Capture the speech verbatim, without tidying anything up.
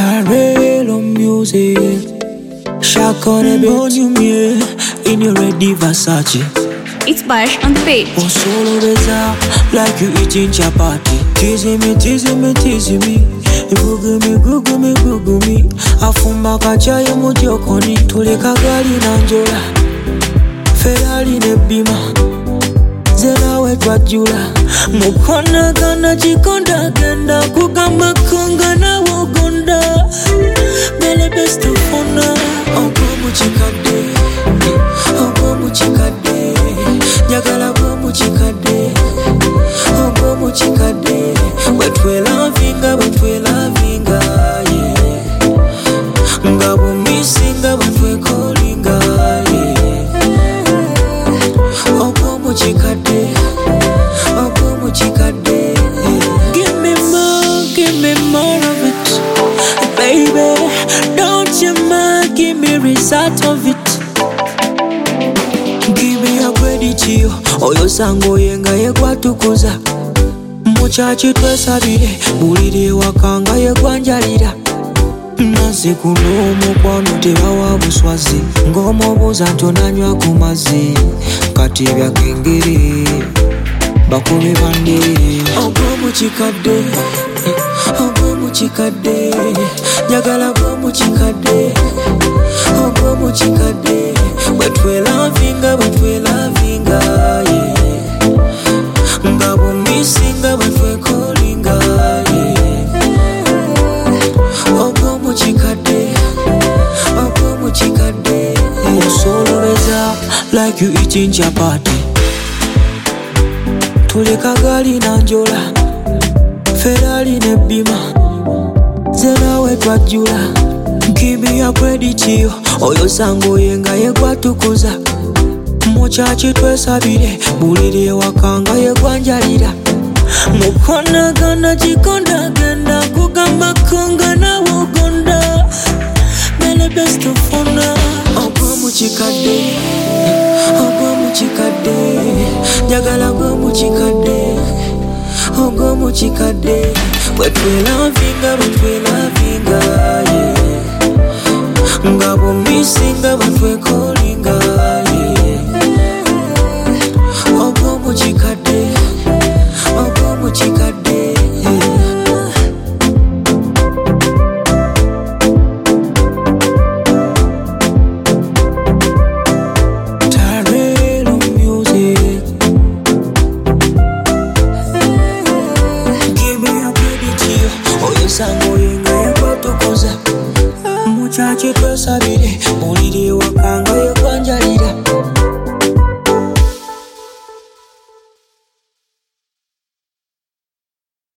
Tyrell music. Shock on a bit you me in your ready Versace. It's Bash on the page. Oh, solo beza like you eating chapati. Teasing me, teasing me, teasing me. Google me, Google me, Google me. Afumba kachaya mujokoni. Tuleka gali na njola. Ferrari ne bima. Zena wetwa jula. Mukona gana chikonda genda. Kugamba konga na wogonda. Bele best of honor. Ogo muchikade. Ogo muchikade. Nyagala go muchikade. Ogo muchikade. Wetwe lavinga, wetwe lavinga, yeah. Ngabo misinga, wetwe kolinga, yeah. Ogo muchikade. Ogo muchikade. Give me more, give me more of it, baby. Don't you mind, give me result of it. Give me your credit, you. Oyo sango yenga yekwatukuza. Muchachi twesabire, bulire wakanga yegwanjalira. Naze kuno mukwano tebawa buswazi. Ng'omubuuza ntonanywa ku mazzi. Kati bya kengere bakubi bande. Ogwo mukikadde, ogwo mukikadde. Njagala gwo mukikadde, ogwo mukikadde. Bwetwe lavinga, bwetwe lavinga, yeah. Ngabo misinga, bwetwe kolinga, yeah. Ogwo mukikadde, ogwo mukikadde, yeah. Solo beza like you eating chapati. Tuleka gali na njola. Ferrari ne bima. Zena wetwa jula. Give me your credit, you. Oyo sango yenga yekwatukuza. Muchachi twesabire, bulire wakanga yegwanjalira. Mukona gana chikonda genda. Kugamba konga na wogonda. Bele best of honor. Ogwo muchikade, ogwo muchikade. Njagala gwo muchikade, ogwo muchikade. Wetwe lavinga, wetwe lavinga, yeah. Ngabo misinga, wetwe kolinga, yeah. Ogwo muchikade, ogwo muchikade, yeah. Tyrell music. Give me your credit, you. Oyo sango yenga yekwatukuza. Muchachi twesabire, bulire wakanga